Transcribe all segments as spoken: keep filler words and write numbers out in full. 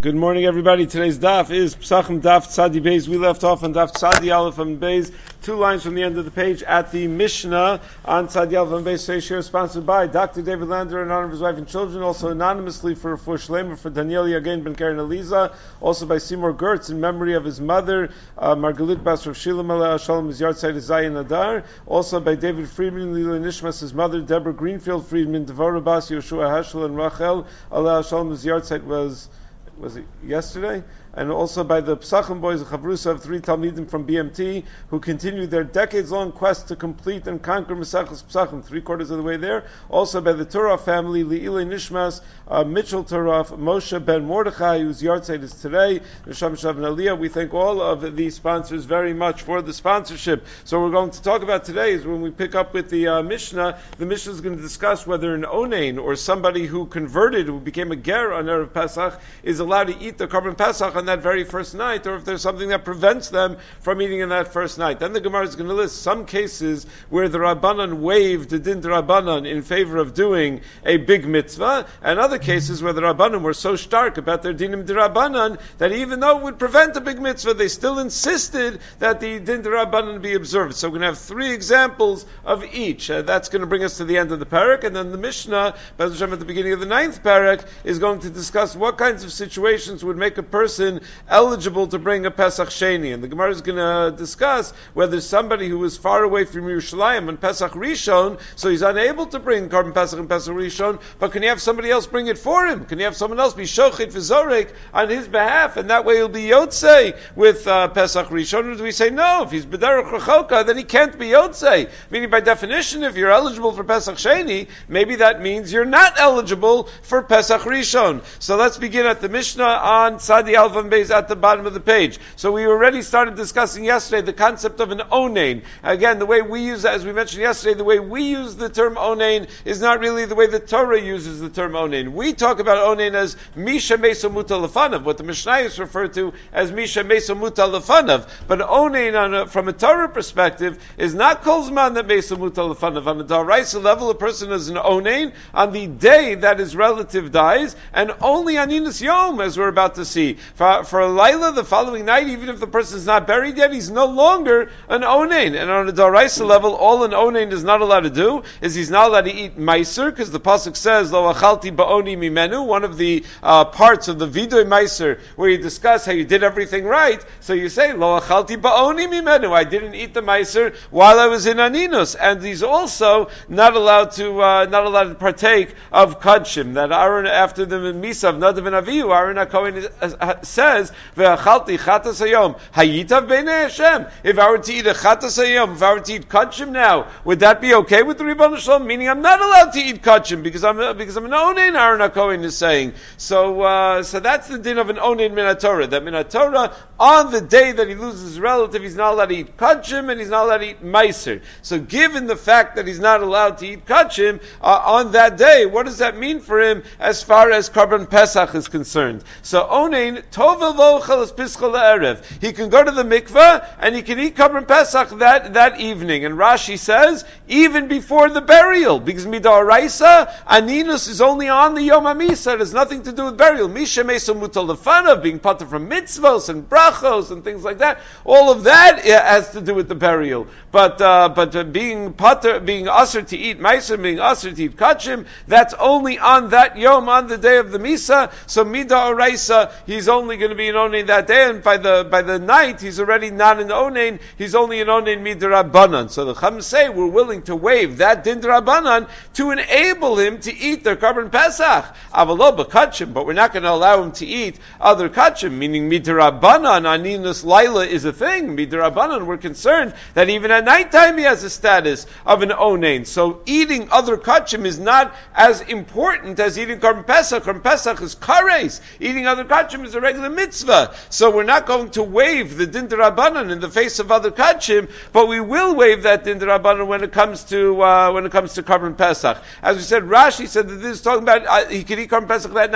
Good morning, everybody. Today's daf is Pesachim Daf Tzadi Beis. We left off on Daf Tzadi Aleph and Beis, two lines from the end of the page at the Mishnah on Tzadi Aleph and Beis. Today's share sponsored by Doctor David Lander in honor of his wife and children, also anonymously for Refuah Shlema for Daniel Yagain Ben Karen Eliza, also by Seymour Gertz in memory of his mother, uh, Margalit Bas Rav Shila Maleh Shalom His Yartzeit Zayin Adar, also by David Friedman, Lila Nishmas, his mother, Deborah Greenfield Friedman, Devorah Bas, Yoshua Heschel, and Rachel, Allah Shalom His Yartzeit was was it yesterday? And also by the Pesachim boys, the Chavrusa of three Talmidim from B M T, who continued their decades-long quest to complete and conquer Maseches Pesachim, three quarters of the way there. Also by the Turaf family, Le'ilei Nishmas, uh, Mitchell Turaf, Moshe Ben Mordechai, whose yahrzeit is today, Neshama Shav and Aliyah. We thank all of these sponsors very much for the sponsorship. So we're going to talk about today is when we pick up with the uh, Mishnah. The Mishnah is going to discuss whether an Onain, or somebody who converted, who became a Ger on Erev Pesach, is allowed to eat the Korban Pesach on that very first night, or if there's something that prevents them from eating on that first night. Then the Gemara is going to list some cases where the Rabbanan waived the Din Rabbanan in favor of doing a big mitzvah, and other cases where the Rabbanan were so stark about their Dinim Rabbanan that even though it would prevent a big mitzvah, they still insisted that the Din Rabbanan be observed. So we're going to have three examples of each. Uh, that's going to bring us to the end of the parak, and then the Mishnah, at the beginning of the ninth parak, is going to discuss what kinds of situations would make a person eligible to bring a Pesach Sheni. And the Gemara is going to discuss whether somebody who is far away from Yerushalayim on Pesach Rishon, so he's unable to bring Korban Pesach and Pesach Rishon, but can he have somebody else bring it for him? Can he have someone else be Shochit V'Zorek on his behalf, and that way he'll be Yotzei with uh, Pesach Rishon? Or do we say no? If he's B'derech Rechoka, then he can't be Yotzei. Meaning, by definition, if you're eligible for Pesach Sheni, maybe that means you're not eligible for Pesach Rishon. So let's begin at the Mishnah on Tzadi Alvan Beis at the bottom of the page. So we already started discussing yesterday the concept of an onain. Again, the way we use that, as we mentioned yesterday, the way we use the term onain is not really the way the Torah uses the term onain. We talk about onain as Misha Mesa Muta Lefanav, what the Mishnayos refer to as Misha Mesa Muta Lefanav. But onain, on a, from a Torah perspective, is not Kol Zman that Mesa Muta Lefanav. On a Daraisa level, a person is an onain on the day that his relative dies, and only on Inis Yom, as we're about to see. For, for a Laila, the following night, even if the person is not buried yet, he's no longer an onain. And on a Daraisa level, all an onain is not allowed to do is he's not allowed to eat meiser, because the pasuk says, Lo achalti ba'oni mimenu, one of the uh, parts of the Vidoy Meiser, where you discuss how you did everything right. So you say, Lo achalti ba'oni mimenu, I didn't eat the meiser while I was in Aninus. And he's also not allowed to uh, not allowed to partake of Kadshim. That Aaron, after the Misa of Nadav and Avihu, Aaron HaKohen says, Ve'achalti chatas hayom, hayitav b'nei Hashem. If I were to eat a chatas hayom, if I were to eat Kadshim now, would that be okay with the Ribbon Shalom? Meaning I'm not allowed to eat Kadshim because I'm because I'm an onain, Aaron HaKohen is saying. So uh, so that's the din of an onain min HaTorah. That min HaTorah, on the day that he loses his relative, he's not allowed to eat Kadshim and he's not allowed to eat meiser. So given the fact that he's not allowed to eat Kadshim uh, on that day, what does that mean for him as far as Korban Pesach is concerned? So onain, tovel vochel es pischa le'erev. He can go to the mikveh and he can eat Korban Pesach that, that evening. And Rashi says, even before the burial, because midaraisa, aninus is only on the Yom HaMisa. It has nothing to do with burial. Misha mesa mutal lefanav, being pater from mitzvos and brachos and things like that. All of that has to do with the burial. But uh, but uh, being pater, being usher to eat meiser, being usher to eat kachim, that's only on that Yom, on the day of the Misa. So midaraisa, he's only going to be an onain that day, and by the by the night, he's already not an onain. He's only an onain midrabanan. So the Chum say we're willing to waive that din drabanan to enable him to eat their Korban Pesach. Avalo b'kachim, but we're not going to allow him to eat other kachim. Meaning midrabanan, aninus laila is a thing. Midrabanan, we're concerned that even at nighttime he has a status of an onain. So eating other kachim is not as important as eating Korban Pesach. Korban Pesach is kares. Eating other kachim is a regular mitzvah. So we're not going to waive the din drabanan in the face of other kachim, but we will waive that din drabanan when it comes to uh, when it comes to Korban Pesach. As we said, Rashi said that this is talking about uh, he could eat Korban Pesach that night,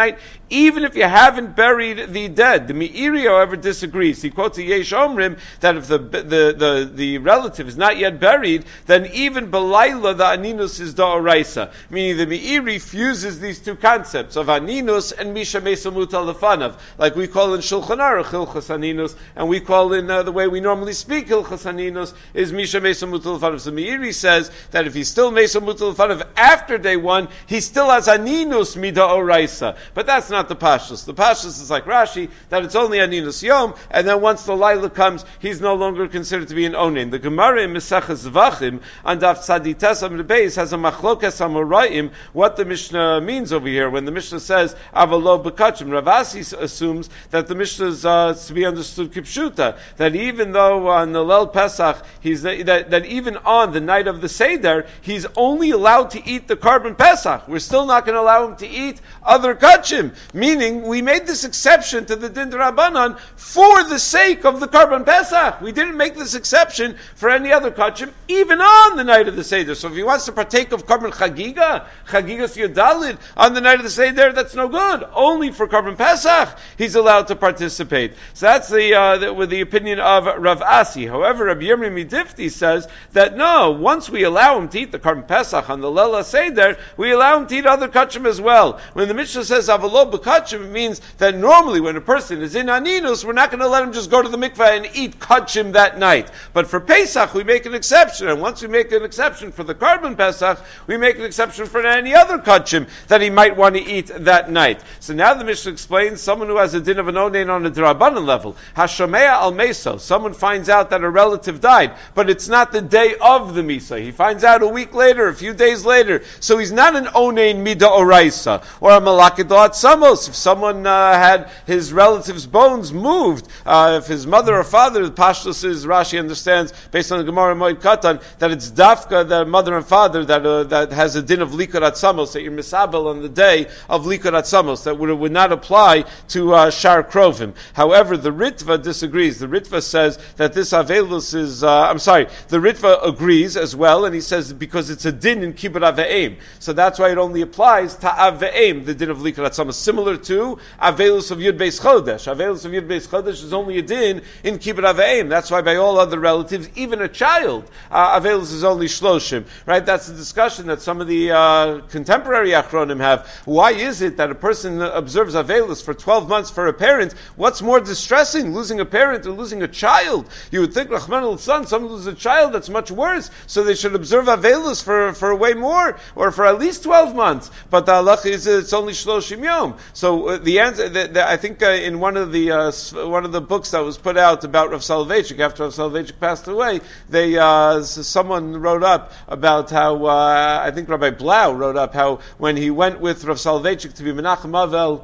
even if you haven't buried the dead. The Meiri, however, disagrees. He quotes the Yesh Omrim that if the, the, the, the relative is not yet buried, then even Belayla, the Aninus is Da'oraisa. Meaning the Meiri fuses these two concepts of Aninus and Misha Mesa Mutal Lefanav. Like we call in Shulchan Aruch Hilchas Aninus, and we call in uh, the way we normally speak Hilchas Aninus is Misha Mesa Mutal Lefanav. So Meiri says that if he's still Mesa Mutal Lefanav after day one, he still has Aninus Mida Oraisa. But that's not the Pashtus. The Pashtus is like Rashi, that it's only Aninus Yom, and then once the Laila comes, he's no longer considered to be an Onin. The Gemara in Mesechus Zvachim, on Daf Tzadites Amud Beis, has a Machlokes Amoraim, what the Mishnah means over here. When the Mishnah says, Avalo Bekachim, Rav Asi assumes that the Mishnah is uh, to be understood Kipshuta, that even though on the Lel Pesach, he's, that, that even on the night of the Seder, he's only allowed to eat the Karban Pesach. We're still not going to allow him to eat other Kachim. Meaning, we made this exception to the Din Rabbanan for the sake of the Karban Pesach. We didn't make this exception for any other Kachim, even on the night of the Seder. So if he wants to partake of Karban Chagiga, Chagigas Yodalid, on the night of the Seder, that's no good. Only for Karban Pesach, he's allowed to participate. So that's the, uh, the with the opinion of Rav Asi. However, Rabbi Yirmi Midifti says that no, once we allow him to eat the Karban Pesach on the Lela Seder, we allow him to eat other Kachim as well. When the Mishnah says Avalo B'Kachim, it means that normally when a person is in Aninus, we're not going to let him just go to the mikveh and eat Kachim that night. But for Pesach, we make an exception. And once we make an exception for the Karban Pesach, we make an exception for any other Kachim that he might want to eat that night. So now the Mishnah explains someone who has a din of an onein on a D'Rabbanan level. Hashomea al Meso. Someone finds out that a relative died, but it's not the day of the Misa. He finds out a week later, a few days later. So he's not an onein mida oraisa. Or a malakidat samos. If someone uh, had his relative's bones moved, uh, if his mother or father, the Pashtus is, Rashi understands, based on the Gemara Moed Katan, that it's dafka, the mother and father, that uh, that has a din of likurat samos, that you're misabel on the day of likurat samos, that would, would not apply to uh, shar krovim. However, the Ritva disagrees. The Ritva says that this avelus is, uh, I'm sorry, the Ritva agrees as well, and he says because it's a din in kibbut aveim. So that's why it only applies to aveim, the din of likurat samos, similar to avelus of Yud Beis Chodesh. Avelus of Yud Beis Chodesh is only a din in kibbut aveim. That's why by all other relatives, even a child, uh, avelus is only shloshim. Right? That's the discussion that some of the uh, contemporary achronim have. Why is it that a person observes avelus for twelve months for a parent? What's more distressing, losing a parent or losing a child? You would think, Rahman al-San, someone loses a child, that's much worse. So they should observe avelus for, for way more, or for at least twelve months. But the halach is it's only shloshim yom. So uh, the answer, the, the, I think uh, in one of the uh, one of the books that was put out about Rav Soloveitchik, after Rav Soloveitchik passed away, they uh, someone wrote up about how uh, I think Rabbi Blau wrote up how when he went with Rav Soloveitchik to be Menachem Avel,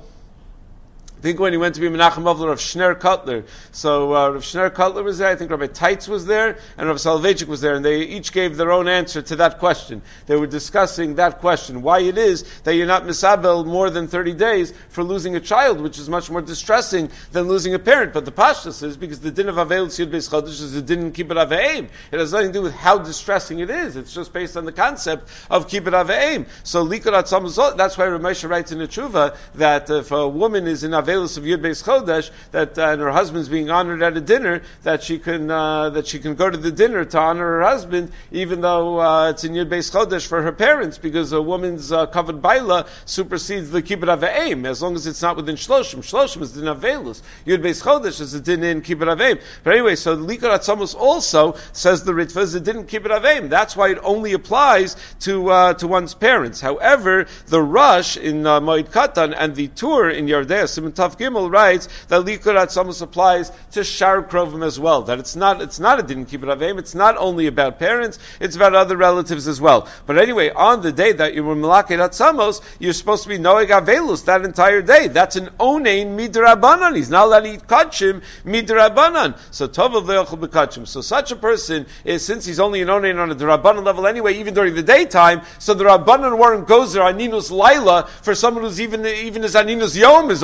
I think when he went to be Menachem Avler of Shner Kotler. So uh, Rav Shner Kotler was there, I think Rabbi Teitz was there, and Rav Soloveitchik was there, and they each gave their own answer to that question. They were discussing that question, why it is that you're not misabel more than thirty days for losing a child, which is much more distressing than losing a parent. But the pashtus is, because the din of Avelus Yud Beis Chodesh is the din in Kibbut Aveim. It has nothing to do with how distressing it is. It's just based on the concept of Kibbut Aveim. So Likurat Samazot, that's why Ramesha writes in the Tshuva that if a woman is in Avelus of Yud Beis Chodesh, that uh, and her husband's being honored at a dinner, that she can uh, that she can go to the dinner to honor her husband, even though uh, it's in Yud Beis Chodesh for her parents, because a woman's uh, covered baila supersedes the kibbut aveim, as long as it's not within shloshim. Shloshim is din avelus. Yud Beis Chodesh is a din in kibbut aveim. But anyway, so the Likurat Tzamos also says the Ritva is a din in kibbut aveim. That's why it only applies to uh, to one's parents. However, the Rush in uh, Moed Katan and the Tur in Yardea Simon Tav Gimel writes that Likurat Tzamos applies to Shar Krovim as well. That it's not it's not a din in kibbut aveim. It's not only about parents. It's about other relatives as well. But anyway, on the day that you were Malaket Tzamos, you're supposed to be Noeg Avelus that entire day. That's an Onein Midrabanan. He's not allowed to eat Kachim Midrabanan. So Tovav Le'ochel B'Kachim. So such a person is, since he's only an Onein on a Drabanan level anyway, even during the daytime, so the Rabbanan weren't gozer Aninus Laila for someone who's even even his Aninus Yom is only Drabanan.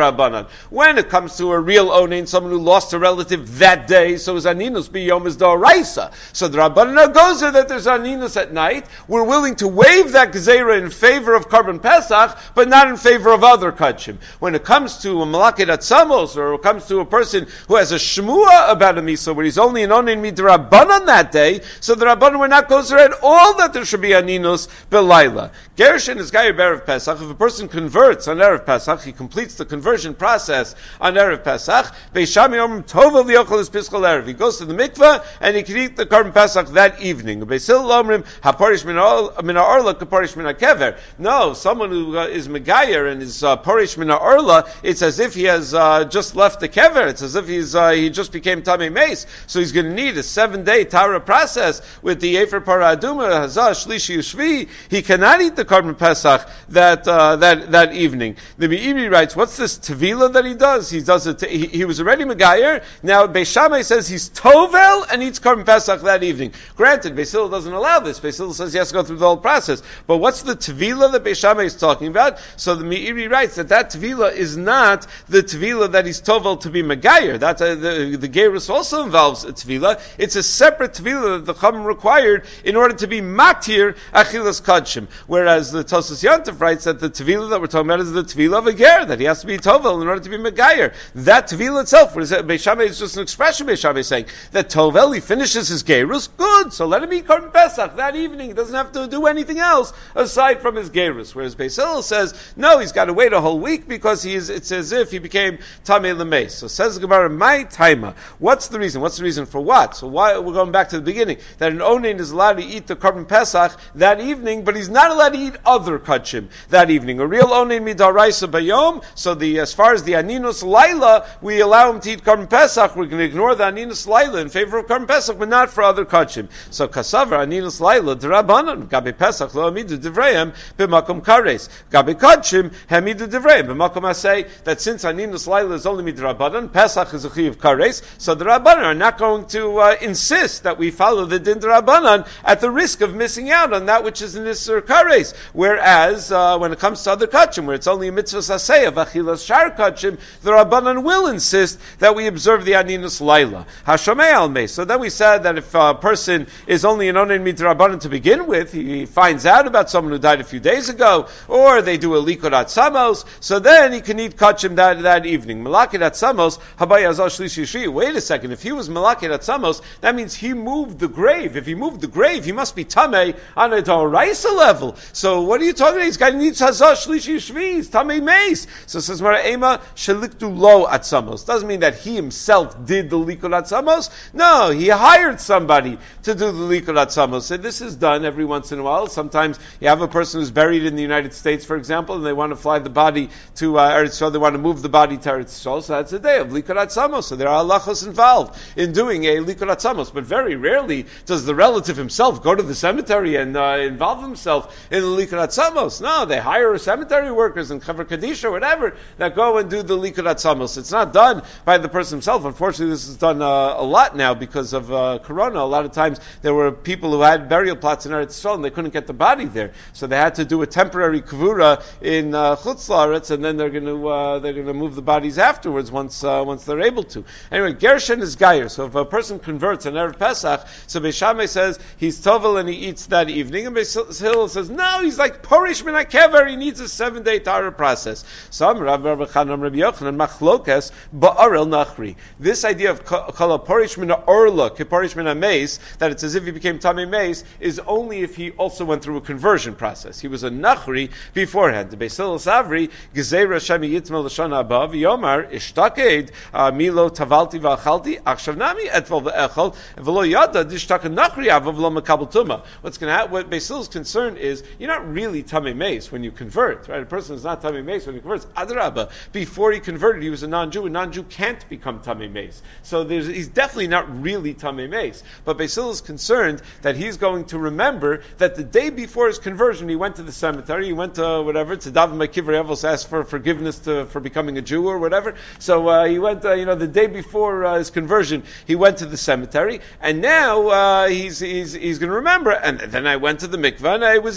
midrabanan. When it comes to a real onein, someone who lost a relative that day, so is aninus biyom is da'oraisa. So the Rabbanan goes there that there's aninus at night. We're willing to waive that gezerah in favor of Karban Pesach, but not in favor of other kachim. When it comes to a malaket atzamos, or it comes to a person who has a shmua about a misa, where he's only an onein midrabanan that day, so the Rabbanan will not go there at all that there should be aninus belayla. Gershon is gayer b'erev Pesach. If a person converts on erev Pesach, he completes the conversion process on erev Pesach. Beisham yom tovel v'yochel is piskol erev. He goes to the mikveh and he can eat the Karban Pesach that evening. Beisil lomrim haporish min ha'orla kaporish min ha'kever. No, someone who uh, is megayer and is uh, porish min ha'orla, it's as if he has uh, just left the kever. It's as if he's uh, he just became tamei meis. So he's going to need a seven-day tara process with the efer para aduma hazah shlishi ushvi. He cannot eat the Karban Pesach that uh, that that evening. The Meiri writes, what's this tevila that he does? He does it. He, he was already megayer. Now Beis Shammai says he's tovel and eats Karban Pesach that evening. Granted, Beis Hillel doesn't allow this. Beis Hillel says he has to go through the whole process. But what's the tevila that Beis Shammai is talking about? So the Meiri writes that that tevila is not the tevila that he's tovel to be megayer. That uh, the the gerus also involves a tevila. It's a separate tevila that the Chacham required in order to be matir achilas kadshim. Whereas the Tosas Yontif writes that the tevila that we're talking about is the tevila of a ger, that he has to be tovel in order to be megayer. That tevila itself, what is it? Beis Shammai is just an expression. Beis Shammai is saying that tovel, he finishes his gerus, good, so let him eat Karban Pesach that evening. He doesn't have to do anything else aside from his gerus. Whereas Beis Hillel says, no, he's got to wait a whole week because he is, it's as if he became tamei l'meis. So says the Gemara, my taima. What's the reason? What's the reason for what? So why, we're going back to the beginning, that an onein is allowed to eat the Karban Pesach that evening, but he's not allowed to eat other kachim that evening. A real onein midaraisa bayom, so the, as far as the aninus laila, we allow him to eat Karban Pesach, we're going to ignore the aninus laila in favor of Karban Pesach, but not for other kachim. So kasavar aninus laila d'Rabbanan gabi Pesach lo amidu divrayim b'makom kares gabi kachim hamidu divrayim b'makom asay, that since aninus laila is only midrabbanan, Pesach is a chi of kares, so the Rabbanan are not going to uh, insist that we follow the din d'Rabbanan at the risk of missing out on that which is in Isur kares. Whereas uh, when it comes to other kachim, where it's only a mitzvah saseh of achilas shar kachim, the Rabbanan will insist that we observe the aninus laila. Hashomei al mei. So then we said that if a person is only an onein midrabbanan to begin with, he finds out about someone who died a few days ago, or they do a likot atzamos, so then he can eat kachim that, that evening. Malakit atzamos, habai azal shlishi shri. Wait a second, if he was malakit atzamos, that means he moved the grave. If he moved the grave, he must be tamei on a d'oraisa level. So what are you talking about? He's got needs hazah shlishi shvi, he's tamei meis. So says Mara Ema, sheliktu lo atzamos. Doesn't mean that he himself did the likot atzamos. No, he hired somebody to do the likot atzamos. So this is done every once in a while. Sometimes you have a person who's buried in the United States, for example, and they want to fly the body to uh, Eretz Yisrael, they want to move the body to Eretz Yisrael, so that's a day of likot atzamos. So there are halachos involved in doing a likot atzamos, but very rarely does the relative himself go to the cemetery and uh, involve himself in the likot atzamos. No, they hire cemetery workers and Chaver Kadisha or whatever that go and do the likot atzamos. It's not done by the person himself. Unfortunately, this is done uh, a lot now because of uh, Corona. A lot of times there were people who had burial plots in Eretz Yisrael and they couldn't get the body there, so they had to do a temporary kavura in uh, Chutz La'aretz, and then they're going to uh, they're going to move the bodies afterwards once uh, once they're able to. Anyway, Gershon is Gayer. So if a person converts on Erev Pesach, so Beis Shammai says he's tovel and he eats that evening, and Beis Hillel says no, he's like porish min hakever. He needs a seven day tara process. Some Rav Rabbi Chanan Rabbi Yochanan machlokas ba'arel nachri. This idea of kol porish min ha'orla keporish min ha'meis, that it's as if he became tamei meis, is only if he also went through a conversion process. He was a nachri beforehand. The Beis Hillel Savri Gezerah Shemi Yitmel L'Shana Abav Yomar Ishtaked Milo Tavalti V'Achalti Achshav Nami Etval V'Echol V'Lo Yada Dishtaka Nachri Avav Lo Mekabel Tuma. What's going to happen? What Beis Hillel's concern is you're not really tamei meis when you convert, right? A person is not tamei meis when he converts. Adrabah, before he converted, he was a non-Jew. A non-Jew can't become tamei meis. So there's, he's definitely not really tamei meis. But Beis Hillel is concerned that he's going to remember that the day before his conversion, he went to the cemetery, he went to whatever, to Daven Ma'kivrei Avos, asked for forgiveness to, for becoming a Jew or whatever. So uh, he went, uh, you know, the day before uh, his conversion, he went to the cemetery, and now uh, he's he's he's going to remember. And then I went to the mikveh, and I was able to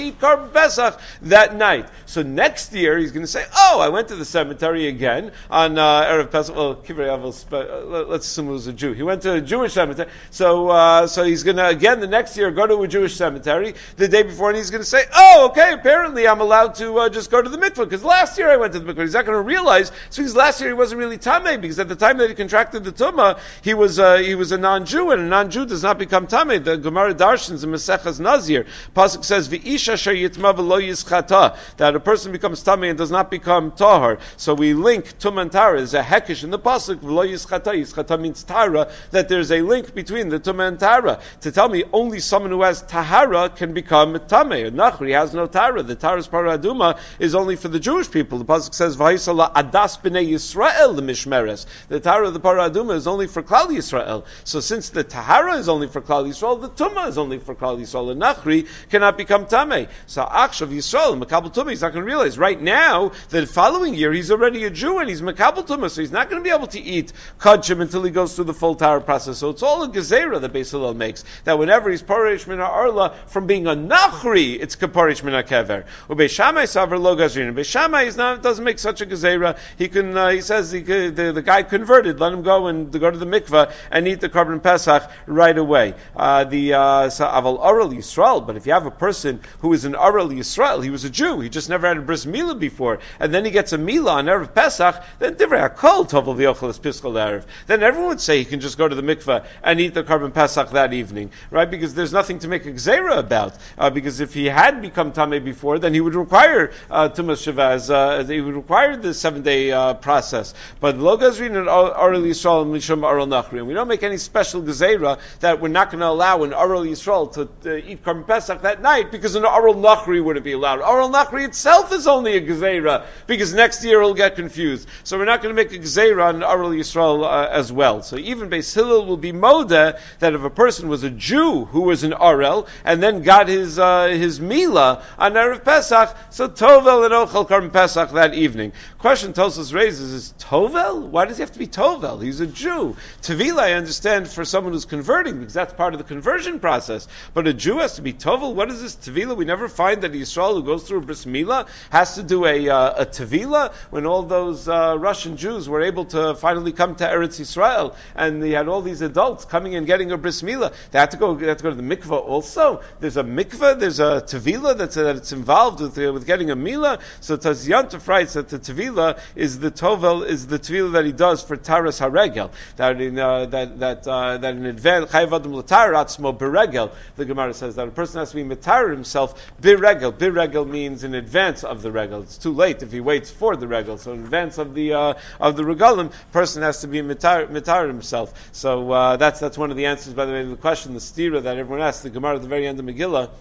eat Korban Pesach that night. So next year he's going to say, oh, I went to the cemetery again on uh, Erev Pesach. Well, Kivrei Avos, let's assume it was a Jew. He went to a Jewish cemetery. So uh, so he's going to, again, the next year go to a Jewish cemetery the day before, and he's going to say, oh, okay, apparently I'm allowed to uh, just go to the mikveh, because last year I went to the mikveh. He's not going to realize, so because last year he wasn't really tamei, because at the time that he contracted the tumah, he was uh, he was a non-Jew, and a non-Jew does not become tamei. The Gemara Darshans in Mesechas Nazir, Pasuk says, V'isha asher yitma v'lo yischata, that a person becomes tamei and does not become tahar. So we link tumah and tara. There's a hekesh in the Pasuk, v'lo yischata. Yischata means tara, that there's a link between the tumah and tara. To tell me only someone who has tahara can become tamei. A nachri has no tara. The tara's paraduma is only for the Jewish people. The Pasuk says, V'haisala adas b'nei Yisrael the mishmeres. The tara of the paraduma is only for Klal Yisrael. So since the tahara is only for Klal Yisrael, the tumah is only for Klal Yisrael. A nachri cannot become tamei. So akshav Yisrael, makabel tumah, he's not going to realize right now that the following year he's already a Jew and he's makabel tumah, so he's not going to be able to eat kachim until he goes through the full tara process. So it's all a gezerah that Beis Hillel makes, that whenever he's parish min ha'arla from being a nachri, it's kaparish min ha'kever. Ubeis Shammai savar lo gazrin. Beis Shammai is not, doesn't make such a gezerah. He can, uh, he says he could, the, the guy converted, let him go and go to the mikveh and eat the korban pesach right away. Uh, the uh, so, aval oral Yisrael. But if you have a person who is an oral Yisrael, he was a Jew, he just never had a bris milah before, and then he gets a milah on erev pesach, then divrei hakol tovel v'yochel piskol erev. Then everyone would say he can just go to the mikveh and eat the korban pesach that evening, right? Because there's nothing to make a gzeira about. Uh, because if he had become tamei before, then he would require uh, tumas shavaz. Uh, he would require the seven-day uh, process. But lo gazrin and oral Yisrael mishum oral nachri, and we don't make any special gzeira that we're not going to allow an oral Yisrael to uh, eat korban pesach that night, because an oral nachri wouldn't be allowed. Oral nachri itself is only a gzeira, because next year he'll get confused. So we're not going to make a gzeira on oral Yisrael uh, as well. So even Beis Hillel will be modeh that if a person was a Jew who was an orel and then got his uh, his milah on erev pesach, so tovel and ochel korban pesach that evening. Question Tosfos raises is tovel? Why does he have to be tovel? He's a Jew. Tevila, I understand, for someone who's converting, because that's part of the conversion process. But a Jew has to be tovel. What is this tevila? We never find that Yisrael who goes through a bris milah has to do a uh, a tevila. When all those uh, Russian Jews were able to finally come to Eretz Yisrael, and they had all these adults coming and getting a bris milah, they had to go. They had to go to the mikveh also. There's a mikveh. There's a tevila that's uh, that's involved with uh, with getting a milah. So Taz Yantuf writes that the tevila is the tovel is the tevila that he does for taras haregel. That in uh, that that uh, that in advance chayv adam l'tar atzmo beregel. The Gemara says that a person has to be metar himself biregel. Biregel means in advance of the regel. It's too late if he waits for the regel. So in advance of the uh, of the regalim, person has to be metar, metar himself. So uh, that's that's one of the answers, by the way, to the question, the stira that everyone asked, the Gemara at the very end of Megillah.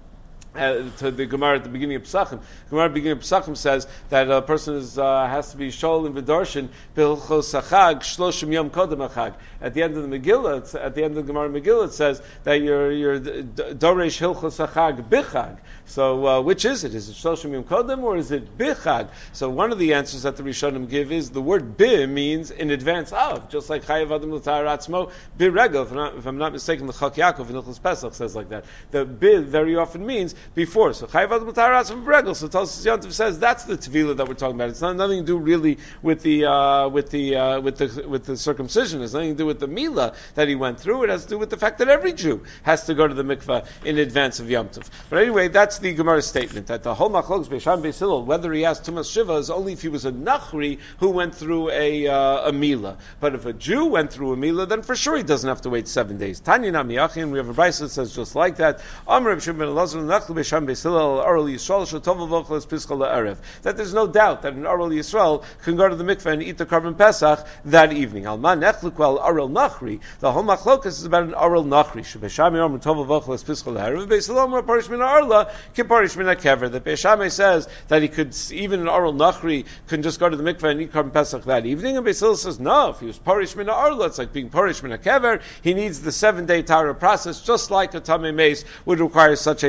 Uh, to the Gemara at the beginning of Pesachim. The Gemara at the beginning of Pesachim says that a person is, uh, has to be shol in v'darshan b'hilchos hachag shloshim yom kodem hachag. At the end of the Megillah, it's, at the end of the Gemara Megillah, it says that you're, you're doresh hilchos hachag bichag. So uh, which is it? Is it shloshim yom kodem or is it bichag? So one of the answers that the Rishonim give is the word bi means in advance of, just like chayav adam l'tar atzmo biregel. If I'm not, if I'm not mistaken, the Chak Yaakov in Hilchos Pesach says like that. The bi very often means before. So chayav adam l'tar atzmo biregel. So Tosfos Yantuf says that's the tevila that we're talking about. It's not nothing to do really with the uh, with the uh, with the with the circumcision. It's nothing to do with the milah that he went through. It has to do with the fact that every Jew has to go to the mikveh in advance of Yom Tov. But anyway, that's the Gemara statement that the whole machlokes Beis Shammai Beis Hillel, whether he has tumas shiva, is only if he was a nachri who went through a uh, a milah. But if a Jew went through a milah, then for sure he doesn't have to wait seven days. Tanya Nami Yachin, we have a brayso that says just like that. Amar Reb Shimon ben Elazar nachli Beis Shammai Beis Hillel oral Yisrael shetovel v'ochel piskol la'erev. That there's no doubt that an oral Yisrael can go to the mikveh and eat the korban pesach that evening. Alman nechliku al oral nachri. The whole machlokas is about an oral nachri. Beis Shammai omer tovel v'ochel piskol la'erev. Beis Hillel omer parish min ha'arla kiparish min ha'kever. The Beis Shammai says that he could, even an oral nachri can just go to the mikveh and eat korban pesach that evening. And Beis Hillel says no, if he was parish min ha'arla, it's like being parish min ha'kever. He needs the seven day tara process, just like a tamei meis would require such a tara process.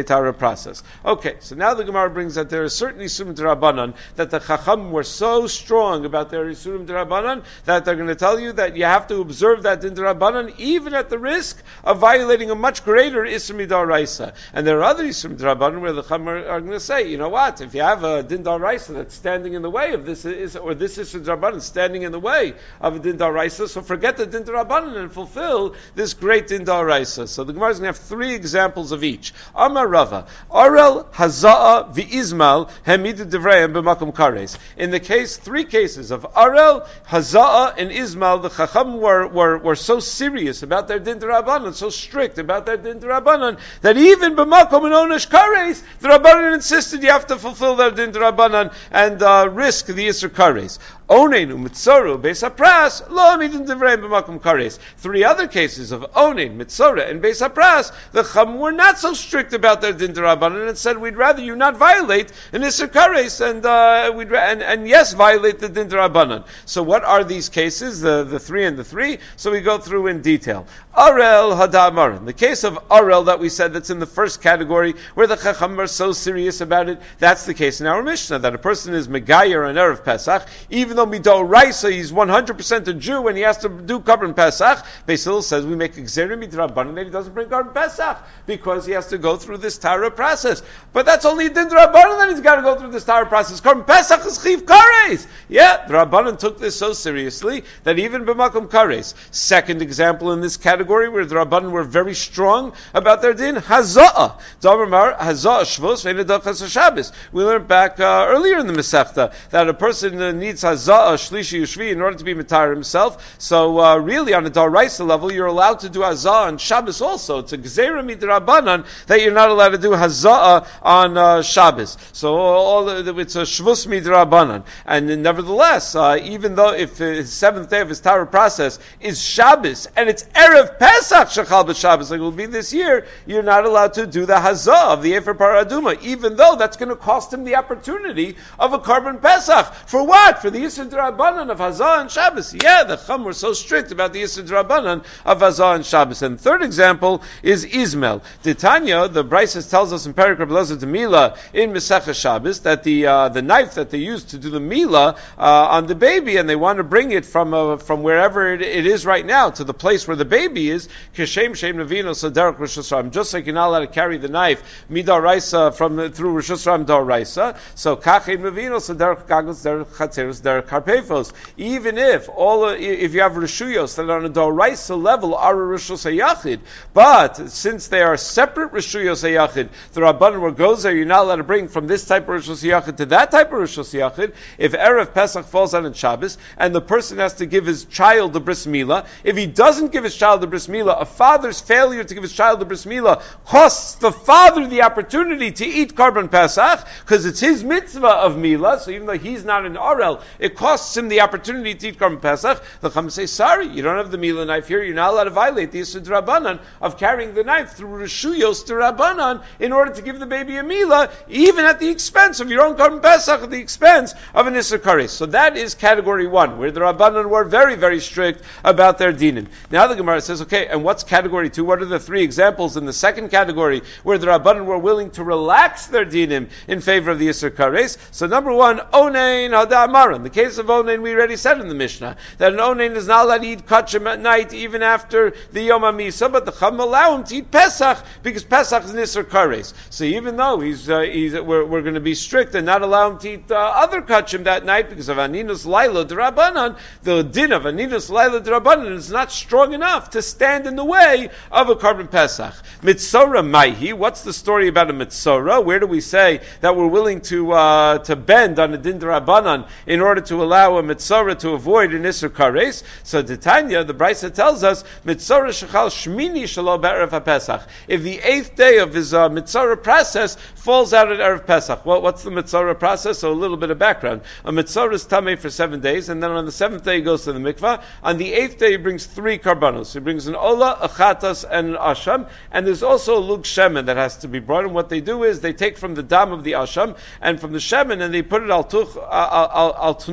process. Okay, so now the Gemara brings that there is certainly Isurim D'Rabbanan, that the Chacham were so strong about their Isurim D'Rabbanan that they're going to tell you that you have to observe that Din D'Rabbanan even at the risk of violating a much greater Isur Midaraisa. And there are other Isurim D'Rabbanan where the Chacham are, are going to say, you know what, if you have a Din D'Oraisa that's standing in the way of this, is, or this Isur D'Rabbanan standing in the way of a Din D'Oraisa, so forget the Din D'Rabbanan and fulfill this great Din D'Oraisa. So the Gemara is going to have three examples of each. Amar Rava, Arel, Haza'a, V'Izmal, Hemidu Devreim B'Makom Kares. In the case, three cases of Arel, Haza'a, and Izmal, the Chacham were, were, were so serious about their Din D'Rabbanan, so strict about their Din D'Rabbanan, that even B'Makom and Onesh Kares, the Rabbanan insisted you have to fulfill their Din D'Rabbanan and uh, risk the Yisr Kares. Onein u'mitzoru beis hapras lo amidin devreim b'makom kares. Three other cases of onein, mitzora, and beis hapras, the Chacham were not so strict about their din d'Rabbanan and said we'd rather you not violate an isur kares and uh, we'd ra- and, and yes violate the din d'Rabbanan. So what are these cases? The the three and the three. So we go through in detail. Arel hadamaran. The case of Arel that we said that's in the first category where the Chacham are so serious about it. That's the case in our Mishnah that a person is megayer on Erev Pesach even though Midoraisa, he's one hundred percent a Jew and he has to do Karban Pesach. Beis Hillel says we make Gzerim Midrabbanan that he doesn't bring Karban Pesach because he has to go through this Tara process. But that's only Din D'Rabbanan that he's got to go through this Tara process. Karban Pesach is Chiv Kares. Yeah, the Rabbanan took this so seriously that even B'Makom Kares. Second example in this category where the Rabbanan were very strong about their Din, Haza'ah. Damar Haza'ah Shvos Ve'nedachas Shabbos. We learned back uh, earlier in the Masechta that a person uh, needs Haza'ah Shlishi Ushvi in order to be Matar himself. So uh, really on a Daraisa level you're allowed to do Haza'ah on Shabbos also. It's a Gzeira Midrabbanan that you're not allowed to do Haza'ah on uh, Shabbos. So all the, it's a Shvus Midrabbanan. And nevertheless, uh, even though if the seventh day of his Torah process is Shabbos and it's Erev Pesach Shechal B'Shabbos like it will be this year, you're not allowed to do the Haza'ah of the Efer Paraduma, even though that's going to cost him the opportunity of a Karban Pesach. For what? For the Yisr D'Rabbanan of Haza'ah and Shabbos. Yeah, the Chacham were so strict about the Yisr D'Rabbanan of Haza'ah and Shabbos. And the third example is Izmel. Titania, the Brisa tells us in Perek Rabbi Elazar de Mila in Mesechah Shabbos that the uh, the knife that they used to do the Mila uh, on the baby, and they want to bring it from uh, from wherever it, it is right now to the place where the baby is, Keshem Shem Navino Saderek Rosh Hashanah. Just like you're not allowed to carry the knife Midar Raisa from uh, through Rosh Hashanah Dar Raisa, so Kachem Navino Saderek Gagos Derek Chatzeros Derek Karpefos. Even if all uh, if you have Rishuyos that on a Doraisa level are a Rishus Hayachid, but since they are separate Rishuyos Hayachid, the Rabbanan where goes there, you're not allowed to bring from this type of Rishus Hayachid to that type of Rishus Hayachid. If Erev Pesach falls on Shabbos and the person has to give his child the bris milah, if he doesn't give his child the bris milah, a father's failure to give his child the bris milah costs the father the opportunity to eat Karban Pesach because it's his mitzvah of milah. So even though he's not an Arel, it costs him the opportunity to eat Karban Pesach. The Chacham say, sorry, you don't have the milah knife here. You're not allowed to violate the Yisur D'Rabbanan of carrying the knife through Rishuyos D'Rabbanan in order to give the baby a milah, even at the expense of your own Karban Pesach, at the expense of an Yisur Kares. So that is category one, where the Rabbanan were very, very strict about their dinim. Now the Gemara says, okay, and what's category two? What are the three examples in the second category where the Rabbanan were willing to relax their dinim in favor of the Yisur Kares? So number one, Onein Hada'amaran. In the case of Onein, we already said in the Mishnah that an Onein is not allowed to eat kachim at night, even after the Yom HaMisa, but the Chacham allow him to eat Pesach, because Pesach is Yisur Kares. So even though he's, uh, he's we're, we're going to be strict and not allow him to eat uh, other kachim that night because of Aninus Laila D'Rabbanan, the din of Aninus Laila D'Rabbanan is not strong enough to stand in the way of a Karban Pesach. Mitzora Maihi, what's the story about a Mitzora? Where do we say that we're willing to uh, to bend on a din D'Rabbanan in order to allow a Mitzora to avoid an Isur Kares? So Titania, the Brisa tells us, Mitzora Shechal Shmini Shalo Be'erev HaPesach. If the eighth day of his uh, Mitzora process falls out at Erev Pesach. Well, what's the Mitzora process? So a little bit of background. A Mitzora is Tameh for seven days, and then on the seventh day he goes to the mikvah. On the eighth day he brings three karbanos. He brings an ola, a chatas, and an asham, and there's also a lug shemen that has to be brought. And what they do is they take from the dam of the asham and from the shemen and they put it al tuch al al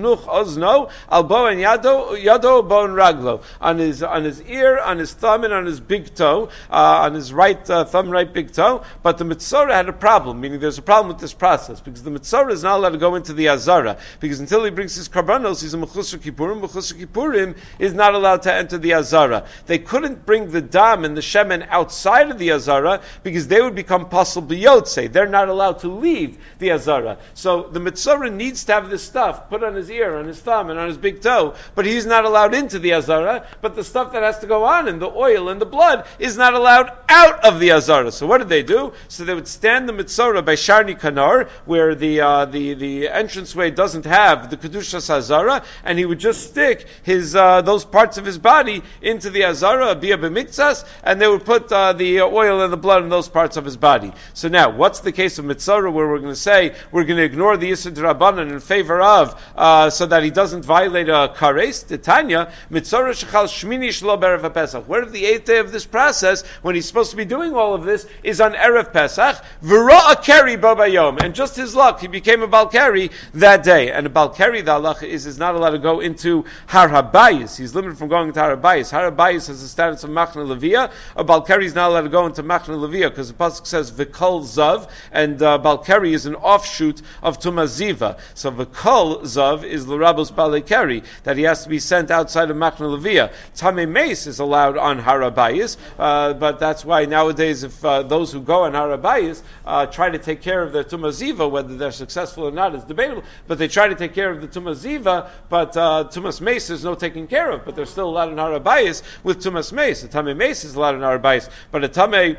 samuch ozno al bo and yado yado bo and raglo, on his on his ear, on his thumb, and on his big toe, uh, on his right uh, thumb, right big toe. But the Mitzorah had a problem, meaning there's a problem with this process because the Mitzorah is not allowed to go into the Azara because until he brings his karbanos, he's a mechusar kippurim. Mechusar kippurim is not allowed to enter the Azara. They couldn't bring the dam and the shemen outside of the Azara because they would become pasul b'yotze. They're not allowed to leave the Azara. So the Mitzorah needs to have this stuff put on his ear, on his thumb, and on his big toe, but he's not allowed into the Azara. But the stuff that has to go on, and the oil and the blood, is not allowed out of the Azara. So what did they do? So they would stand the Mitzorah by Sharni Kanar, where the uh, the the entranceway doesn't have the Kedushas Azara, and he would just stick his uh, those parts of his body into the Azara, Bia B'Miktsas, and they would put uh, the oil and the blood in those parts of his body. So now, what's the case of Mitzorah where we're going to say we're going to ignore the Yisur D'Rabbanan in favor of, uh, so that he doesn't violate a Kares? Titania, Mitzorah Shechal Shmini Shlo B'Erev HaPesach. What if the eighth day of this process, when he's supposed to be doing all of this, is on Erev Pesach, V'ra a Keri Bo Bayom, and just his luck, he became a Balkari that day. And a Balkari, the halacha is, is not allowed to go into Har HaBayis. He's limited from going into Har HaBayis. Har HaBayis has the status of Machna Leviyah. A Balkari is not allowed to go into Machna Leviyah because the pasuk says V'kol Zav, and uh, Balkari is an offshoot of Tumaziva. So V'kol Zav is L'Rabos Balekari, that he has to be sent outside of Machna Leviyah. Tamei Meis is allowed on Har HaBayis, uh, but that's why nowadays if uh, those who go on Har HaBayis uh, try to take care of their Tumaziva, whether they're successful or not is debatable, but they try to take care of the Tumaziva, but uh, Tumas Meis is no taking care of, but they're still allowed in Har HaBayis with Tumas Meis. The Tamei Meis is allowed in Har HaBayis, but a Tamei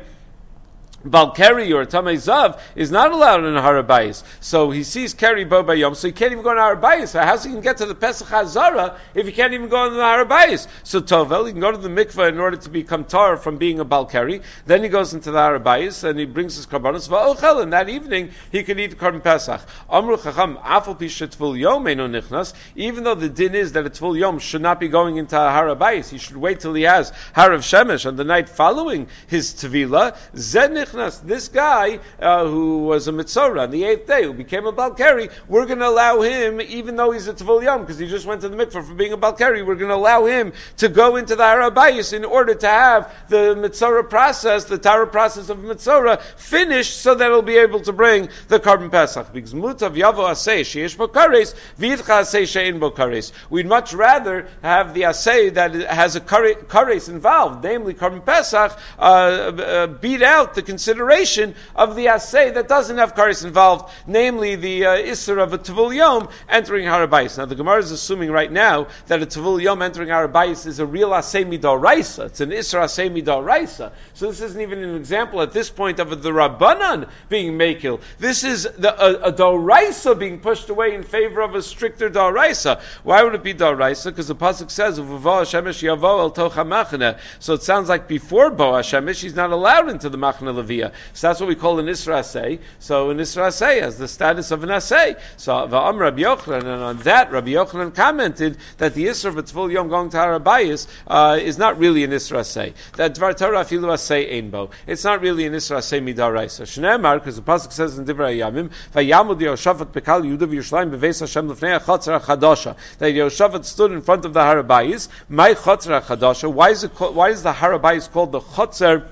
Balkari or Tamei Zav is not allowed in Har HaBayis. So he sees Keri Bo Bayom, so he can't even go in Har HaBayis. So how's he can get to the Pesach HaZara if he can't even go in the Har HaBayis? So Tovel, he can go to the mikveh in order to become tar from being a Balkari. Then he goes into the Har HaBayis and he brings his karbanos va'ochel, and that evening he can eat Karban Pesach. Amru Chacham Afal Pi Shetvul Yom Eino Nichnas. Even though the din is that a Tvul Yom should not be going into Har HaBayis, he should wait till he has Harav Shemesh on the night following his Tvila. Zenich This guy uh, who was a Mitzorah on the eighth day, who became a Balkari, we're going to allow him, even though he's a Tvul Yom, because he just went to the mikveh for being a Balkari, we're going to allow him to go into the Har HaBayis in order to have the Mitzorah process, the Tara process of Mitzorah, finished so that he'll be able to bring the Karban Pesach. Because Mutav Yavo Aseh Sheyesh Bo Kares, V'yitcha Aseh She'en Bo Kares. We'd much rather have the Aseh that has a Kares involved, namely Karban Pesach, uh, uh, beat out the consideration of the asay that doesn't have kares involved, namely the uh, isser of a Tevul Yom entering Har HaBayis. Now the Gemara is assuming right now that a Tevul Yom entering Har HaBayis is a real asay midoraisa. It's an isser asay midoraisa. So this isn't even an example at this point of the Rabbanan being mekil. This is the, a, a doraisa being pushed away in favor of a stricter doraisa. Why would it be doraisa? Because the pasuk says Uvo Hashemesh Yavo El Tocha Machna. So it sounds like before Bo Hashemesh he's not allowed into the Machna Leviyah. So that's what we call an Isra Asay. So an Isra Asay has the status of an Asay. So Va'am Rabbi Yochanan, and on that Rabbi Yochanan commented that the Isra of a Tvul Yom going to Har HaBayis uh, is not really an Isra Asay. That Dvar Torah Afilu Asay Einbo. It's not really an Isra Asay Midaraisa. Shneimar, because the pasuk says in Divrei Yamim, Vayamud Yehoshafat Bekal Yehuda v'Yerushalayim beveis Hashem lefnei HaChotzar HaChadasha. That Yehoshafat stood in front of the Har HaBayis. My Chotzar HaChadasha. Why is it? Why is the Har HaBayis called the Chotzar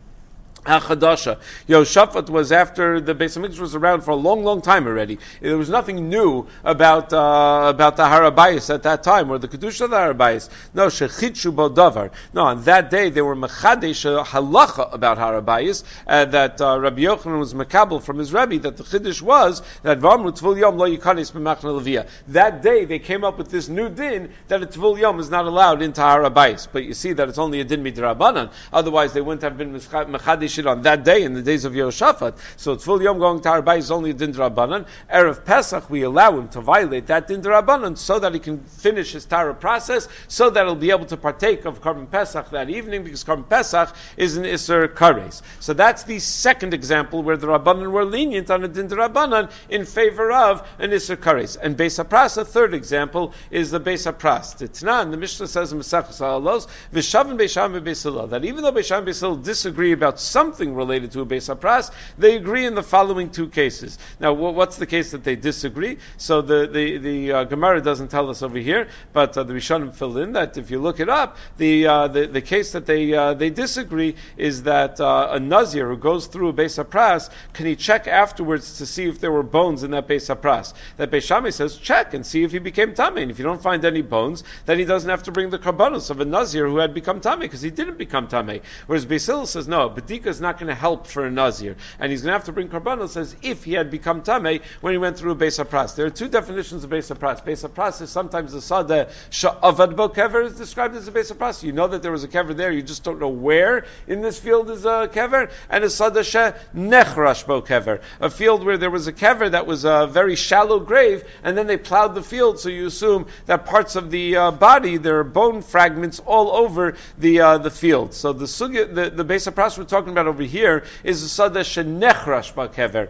HaChadasha? Yehoshaphat was after the Beis HaMikdash was around for a long, long time already. There was nothing new about uh, about the Har HaBayis at that time, or the Kedusha of the Har HaBayis. No, Shechitshu Bo Davar. No, on that day they were Mechadesh halacha about Har HaBayis, and that uh, Rabbi Yochanan was Mekabel from his Rebbe, that the Chiddush was that V'amru Tvul Yom Lo Yikanis B'Machna Leviyah. That day they came up with this new din that a Tvul Yom is not allowed into Har HaBayis. But you see that it's only a din midrabanan. Otherwise they wouldn't have been Mechadesh on that day in the days of Yehoshaphat. So Tvul Yom going to Har HaBayis is only a din d'Rabbanan. Erev Pesach we allow him to violate that din d'Rabbanan so that he can finish his Tara process, so that he'll be able to partake of Karban Pesach that evening, because Karban Pesach is an Isser Kares. So that's the second example where the Rabbanan were lenient on a din d'Rabbanan in favor of an Isser Kares. And Beis HaPras, a third example, is the Beis HaPras. The Tanan, the Mishnah says in Masechus Halalos, V'shavin Beis Shammai Beis Hillel, that even though Beis Shammai and Beis Hillel disagree about some something related to a Beis HaPras, they agree in the following two cases. Now, what's the case that they disagree? So the the, the uh, Gemara doesn't tell us over here, but uh, the Rishonim fill in that if you look it up, the uh, the, the case that they uh, they disagree is that uh, a Nazir who goes through a Beis HaPras, can he check afterwards to see if there were bones in that Beis HaPras? That Beis Shammai says, check and see if he became Tamei. And if you don't find any bones, then he doesn't have to bring the Karbanos of a Nazir who had become Tamei, because he didn't become Tamei. Whereas Beis Hillel says, no, Bedika is not going to help for a Nazir, and he's going to have to bring Karbanos as if he had become Tamei when he went through a Beis HaPras. There are two definitions of Beis HaPras. Beis HaPras is sometimes the Sada Sha'avad Bo Kever is described as a Beis HaPras. You know that there was a Kever there, you just don't know where in this field is a Kever. And a Sada She'nechrash Bo Kever, a field where there was a Kever that was a very shallow grave, and then they plowed the field, so you assume that parts of the uh, body, there are bone fragments all over the uh, the field. So the sugya, the, the Beis HaPras we're talking about over here is a Sada She'nechrash Bo Kever,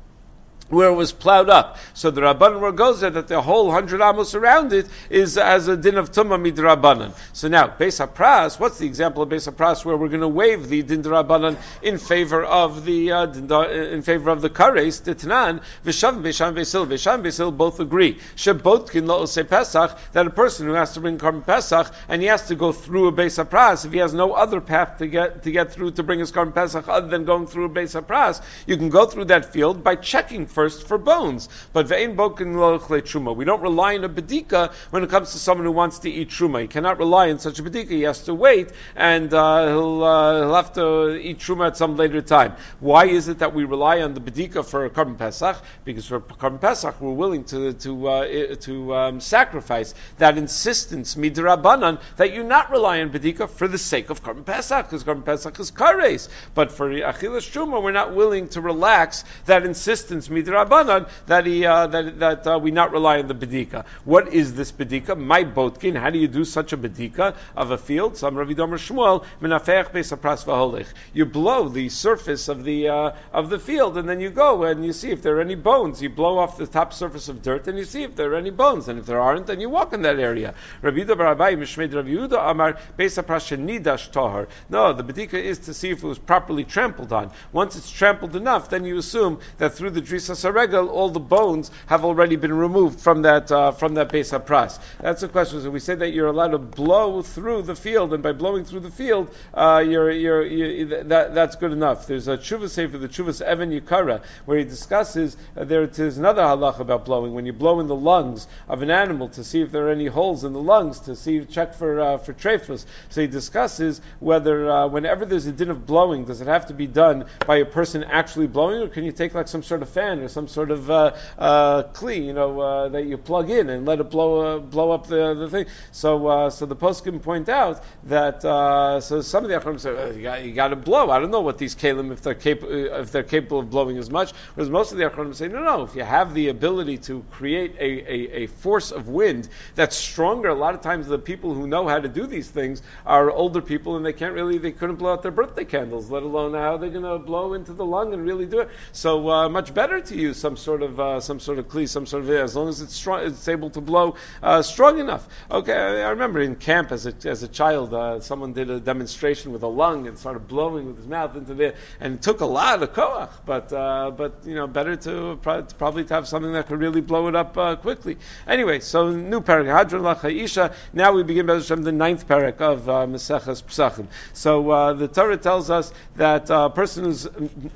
where it was plowed up. So the Rabbanan where goes there that the whole hundred amos around it is as a din of Tumah midrabanan. So now, Beis HaPras, what's the example of Beis HaPras where we're going to waive the din drabanan in favor of the uh, in favor of the kares, the Tanan, Vishav, Beishan, Beisil, Beishan, Beisil both agree. Shebotkin lo ose Pesach, that a person who has to bring Karban Pesach and he has to go through a Beis HaPras, if he has no other path to get to get through to bring his Karban Pesach other than going through a Beis HaPras, you can go through that field by checking first for bones. But ve'ein bokin lo chle truma. We don't rely on a bedika when it comes to someone who wants to eat truma. He cannot rely on such a bedika. He has to wait, and uh, he'll, uh, he'll have to eat truma at some later time. Why is it that we rely on the bedika for Karban Pesach? Because for Karban Pesach we're willing to to uh, to um, sacrifice that insistence midrabanan that you not rely on bedika for the sake of Karban Pesach, because Karban Pesach is kares. But for achilas truma we're not willing to relax that insistence midrabanan that he uh, that that uh, we not rely on the bedika. What is this bedika? My botkin. How do you do such a bedika of a field? Some Rav Domer Shmuel menafech Beis HaPras v'holech. You blow the surface of the uh, of the field, and then you go and you see if there are any bones. You blow off the top surface of dirt, and you see if there are any bones. And if there aren't, then you walk in that area. Rav Yehuda bar Abai Mishmeid Rav Yehuda Amar Beis HaPras shenidash tahar. No, the bedika is to see if it was properly trampled on. Once it's trampled enough, then you assume that through the drisas haregel all the bones have already been removed from that uh, from that Beis HaPras. That's the question. So we say that you're allowed to blow through the field, and by blowing through the field, uh, you're, you're, you're, that, that's good enough. There's a Chuvas Sefer, the Chuvas Evan Yikara, where he discusses uh, there is another halach about blowing. When you blow in the lungs of an animal to see if there are any holes in the lungs, to see check for uh, for trephus. So he discusses whether uh, whenever there's a din of blowing, does it have to be done by a person actually blowing, or can you take like some sort of fan or some sort of uh, uh, kli, you know, uh, that you plug in and let it blow uh, blow up the the thing. So uh, so the poskim point out that uh, so some of the achronim say oh, you got you got to blow. I don't know what these kalim if they're capable if they're capable of blowing as much. Whereas most of the achronim say no no if you have the ability to create a, a, a force of wind that's stronger. A lot of times the people who know how to do these things are older people and they can't really they couldn't blow out their birthday candles, let alone how they're going to blow into the lung and really do it. So uh, much better to use some sort of uh, some sort of kli, some sort of as long as it's strong, it's able to blow uh, strong enough. Okay, I, I remember in camp as a as a child, uh, someone did a demonstration with a lung and started blowing with his mouth into there, and it took a lot of koach. But uh, but you know, better to probably to have something that could really blow it up uh, quickly. Anyway, so new parak Hadron Lachaisha. Now we begin by the ninth parak of uh, Maseches Pesachim. So uh, the Torah tells us that a uh, person who's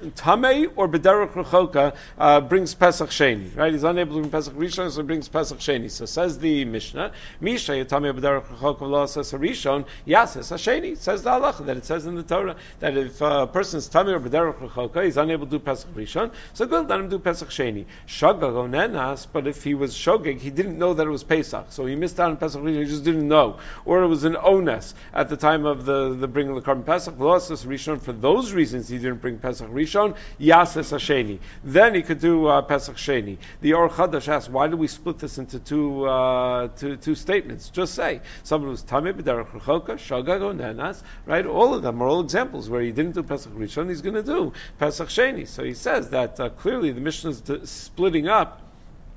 tamei or b'derech rechoka uh, brings Pesach Sheni. Right, he's unable to bring Pesach Rishon, so he brings Pesach Sheni. So says the Mishnah, Misha Yatamei b'derech rechoka lo says Rishon Yases Hasheni. Says the halacha that it says in the Torah that if a person is tamei or b'derech rechoka, he's unable to do Pesach Rishon, so good, let him do Pesach Sheni. Shogeg onenas, but if he was shogeg, he didn't know that it was Pesach, so he missed out on Pesach Rishon, he just didn't know, or it was an ones at the time of the, the bringing of the Karban Pesach. V'lo Rishon, for those reasons he didn't bring Pesach Rishon. Yases Hasheni, then he could do uh, Pesach Sheni. The Or Chadash asks, why do we split this into two uh, two, two statements? Just say someone who's tamei b'derech rechoka, shogeg onenas, right? All of them are all examples where he didn't do Pesach Rishon, he's going to do Pesach Sheni. So he says that uh, clearly the Mishnah is d- splitting up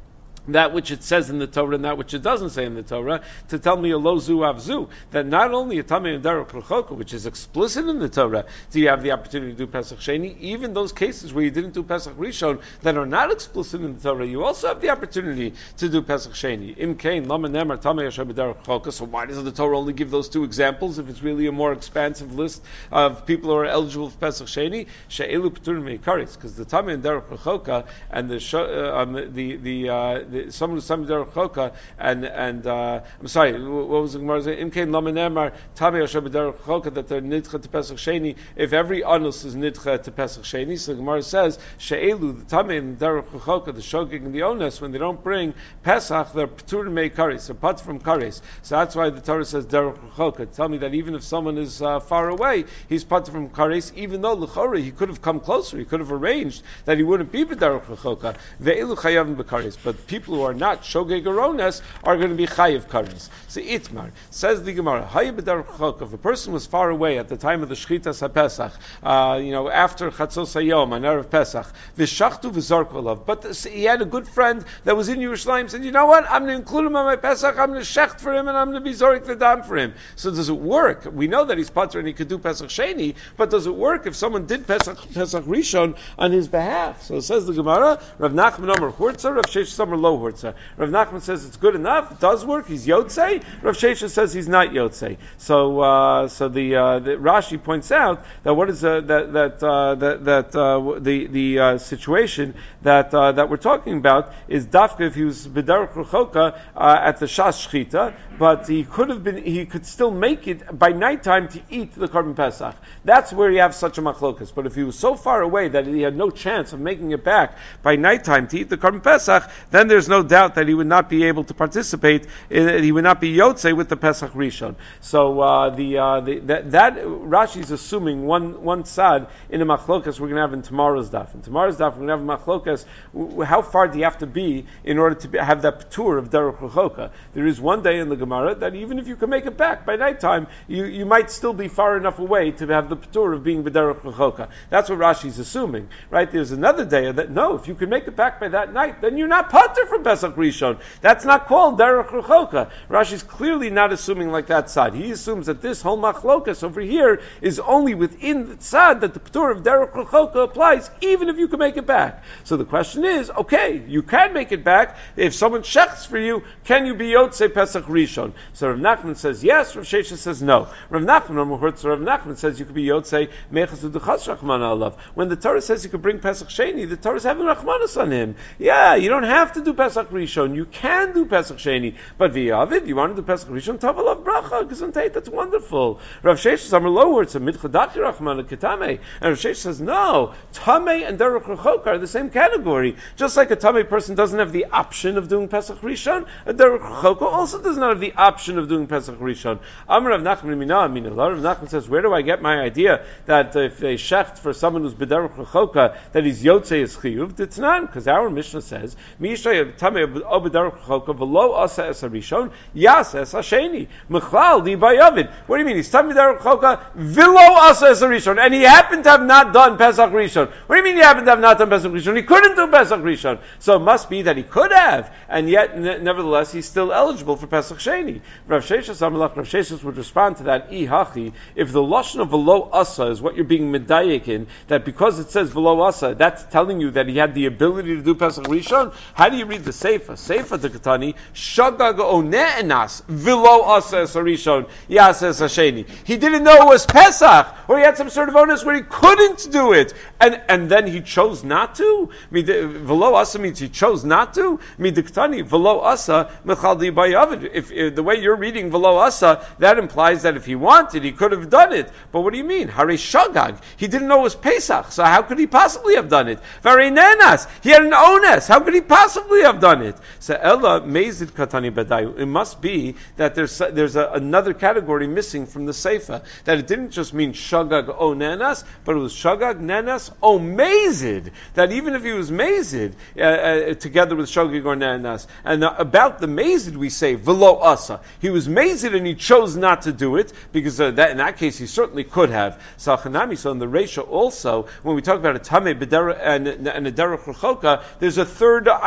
that which it says in the Torah and that which it doesn't say in the Torah, to tell me a lo zu avzu, that not only a tamei and derech rechoka, which is explicit in the Torah, do you have the opportunity to do Pesach Sheni, even those cases where you didn't do Pesach Rishon that are not explicit in the Torah, you also have the opportunity to do Pesach Sheni. Im kein lama nemar tamei asher b'derech rechoka. So why doesn't the Torah only give those two examples if it's really a more expansive list of people who are eligible for Pesach Sheni? She'elu p'turim meikaris, because the tamei and derech rechoka and the uh, um, the the uh, someone who's Tamei Derech Choka and and uh, I'm sorry, what was the Gemara saying? Imkein Laman Emar Tamei Asher B'Derech Choka, that they're nidcha to Pesach Sheni. If every anus is nidcha to Pesach Sheni, so the Gemara says She'elu the Tamei and Derech Choka, the shogig and the onus, when they don't bring Pesach, they're p'tur mei kares, they're put from kares. So that's why the Torah says Derech Choka. Tell me that even if someone is uh, far away, he's put from kares, even though l'chora he could have come closer, he could have arranged that he wouldn't be B'Derech Choka. Ve'elu chayavim b'kares, but people who are not shogeg aronas are going to be chayiv kares. So itmar says the Gemara, Hayib b'derech choka. If a person was far away at the time of the shchitas haPesach, uh, you know, after chatzos hayom on erev Pesach, v'shachtu v'zarku alav, but he had a good friend that was in Yerushalayim, said, you know what, I'm going to include him on my Pesach, I'm going to shecht for him, and I'm going to be zorik the dam for him. So does it work? We know that he's pater and he could do Pesach Sheni, but does it work if someone did Pesach Pesach Rishon on his behalf? So it says the Gemara, Rav Nachman Omer Hurtza, Rav Sheshes Omer Lo Hurtza. Rav Nachman says it's good enough, it does work, he's Yotzei. Rav Sheshes says he's not Yotzei. So, uh, so the, uh, the Rashi points out that what is uh, that that uh, that that uh, the the uh, situation that uh, that we're talking about is dafka if he was b'derech rechoka uh, at the shas shchita, but he could have been he could still make it by nighttime to eat the Korban Pesach. That's where you have such a machlokas. But if he was so far away that he had no chance of making it back by nighttime to eat the Korban Pesach, then there's no doubt that he would not be able to participate. In, he would not be yotzei with the Pesach Rishon. So uh, the, uh, the that, that Rashi is assuming one one sad in a machlokas we're going to have in tomorrow's daf. In tomorrow's daf we're going to have a machlokas. How far do you have to be in order to be, have that patur of derech rechoka? There is one day in the Gemara that even if you can make it back by nighttime, you, you might still be far enough away to have the patur of being b'derech rechoka. That's what Rashi is assuming, right? There's another day that no, if you can make it back by that night, then you're not patur from Pesach Rishon. That's not called derech rechoka. Rashi's clearly not assuming like that side. He assumes that this whole machlokas over here is only within the tzad that the patur of derech rechoka applies, even if you can make it back. So the question is, okay, you can make it back. If someone shechts for you, can you be yotzei Pesach Rishon? So Rav Nachman says yes. Rav Sheshes says no. Rav Nachman, Rav Nachman says you could be yotzei mechas u'dechas rachmana alav. When the Torah says you could bring Pesach Sheni, the Torah is having rachmanas on him. Yeah, you don't have to do Pesach Rishon. You can do Pesach Sheni, but v'yavid, you want to do Pesach Rishon, tav alav bracha, gesundheit, that's wonderful. Rav Sheshes amar lo, it's a midchadachi rachmana ketame, and Rav Sheshes says no. Tamei and derech rechoka are the same category. Just like a tamei person doesn't have the option of doing Pesach Rishon, a derech rechoka also does not have the option of doing Pesach Rishon. Amar Rav Nachman mina mina. Rav Nachman says, where do I get my idea that if they shecht for someone who's b'derech rechoka that he's yotzei is chiyuv? It's not, because our Mishnah says mishay tamei o b'derech rechoka v'lo asa es harishon yas es hasheni mechlal di bayavid. What do you mean? He's tamei b'derech rechoka v'lo asa es harishon, and he happened to have not done Pesach Rishon. What do you mean he happened to have not done Pesach Rishon? He couldn't do Pesach Rishon. So it must be that he could have, and yet n- nevertheless he's still eligible for Pesach Sheni. Rav Sheshes Amalach, Rav Sheshes would respond to that, I hachi, if the lashon of v'lo asa is what you're being medayik in, that because it says v'lo asa, that's telling you that he had the ability to do Pesach Rishon, how do you read the Seifa? Seifa de Katani, shagag one'enas, v'lo asa es rishon, yas es hasheni. He didn't know it was Pesach, or he had some sort of onus where he couldn't do it, and and then he chose not to? V'lo asa means he chose not to? Midiktani, v'lo asa, mechal di bayavid. If, if the way you're reading v'lo asa, that implies that if he wanted, he could have done it. But what do you mean? Hare shagag. He didn't know it was Pesach, so how could he possibly have done it? Vare nenas. He had an onus. How could he possibly have done it? So ella mezid katani badayu. It must be that there's there's a, another category missing from the Seifa. That it didn't just mean shagag o nenas, but it was shagag nenas o mezid. That even if he was mezid uh, uh, together with shagag or nenas, and uh, about the mezid we say v'lo asa. He was mazid and he chose not to do it because uh, that in that case he certainly could have. Salchanami. So in the Reisha also, when we talk about a tamei b'derech and, and a derech rechoka, there's a third item that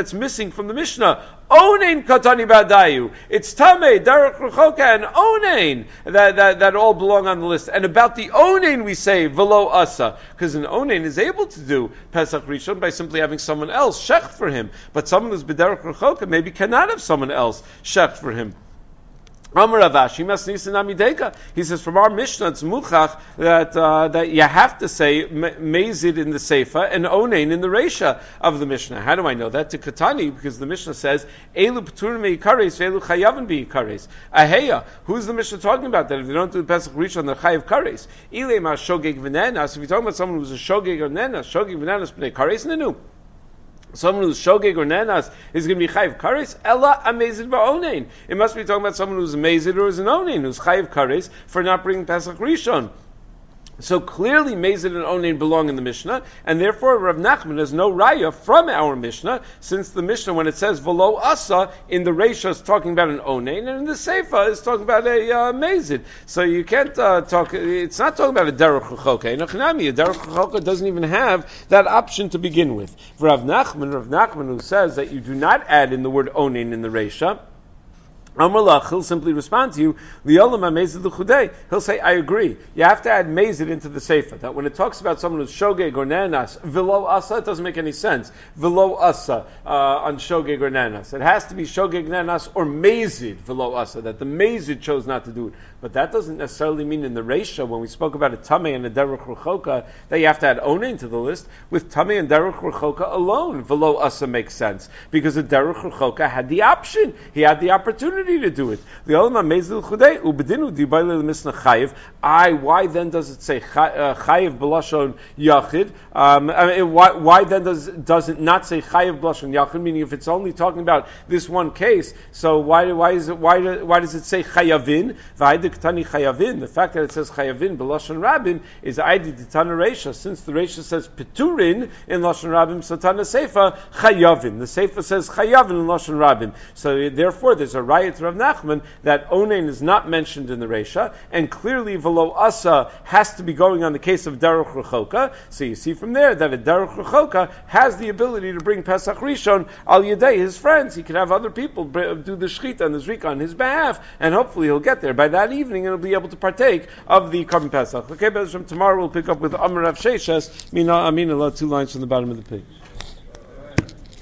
that's missing from the Mishnah. Onein katani badayu. It's Tameh, Derech Rechoka, and Onein that, that, that all belong on the list. And about the Onein we say, Velo Asa. Because an Onein is able to do Pesach Rishon by simply having someone else shech for him. But someone who's B'derech Rechoka maybe cannot have someone else shech for him. Amar Ravashi Masnisin Amideka. He says from our Mishnah it's muchach that uh, that you have to say mezid in the seifa and onein in the reisha of the Mishnah. How do I know that? To Katani, because the Mishnah says elu p'turim meikares ve'elu chayavin beikares. Aheya, who's the Mishnah talking about? That if they don't do the Pesach Rishon, they're chayav kares. Ilei ma shogeg v'nenas. If you're talking about someone who's a shogeg or nenas, shogeg v'nenas b'nei kares nenu. Someone who's shogeg or nenas is going to be chayiv kares. Ella amazid ba'onein. It must be talking about someone who's amazid or is an onein, who's chayiv kares for not bringing Pesach Rishon. So clearly, Mezid and Onein belong in the Mishnah, and therefore Rav Nachman has no raya from our Mishnah, since the Mishnah, when it says Velo Asa, in the Reisha is talking about an Onein, and in the Seifa is talking about a uh, Mezid. So you can't uh, talk, it's not talking about a Derech Rechoka. In Achnami, a Derech Rechoka doesn't even have that option to begin with. For Rav Nachman, Rav Nachman who says that you do not add in the word Onein in the Reisha, Amalach, he'll simply respond to you, he'll say, I agree. You have to add mezid into the sefer. That when it talks about someone who's shogeg or nanas, velo asa, it doesn't make any sense. Velo asa uh, on shogeg or nanas. It has to be shogeg nanas or mezid velo asa, that the mezid chose not to do it. But that doesn't necessarily mean in the Reisha, when we spoke about a Tameh and a Derech Rechoka, that you have to add Onein to the list. With Tameh and Derech Rechoka alone, Velo Asa makes sense. Because the Derech Rechoka had the option. He had the opportunity to do it. I, why then does it say Chayiv B'lashon Yachid? Um, I mean, why, why then does, does it not say Chayiv B'lashon Yachid? Meaning if it's only talking about this one case, so why, why, is it, why, why does it say Chayavin? The fact that it says Chayavin b'Lashon Rabim is Aidi Tana Reisha. Since the Reisha says Peturin in Lashon Rabim, so Tana Seifa Chayavin. The Seifa says Chayavin in Lashon Rabim. So therefore, there's a riot to Rav Nachman that Onein is not mentioned in the Reisha, and clearly Velo Asa has to be going on the case of Derech Rechoka. So you see from there that a Derech Rechoka has the ability to bring Pesach Rishon al Yedei his friends. He can have other people do the Shechita and the Zrika on his behalf, and hopefully he'll get there by that evening, and he'll be able to partake of the Korban Pesach. Okay, but tomorrow we'll pick up with Amar Rav Sheshes, Mina Amina, two lines from the bottom of the page.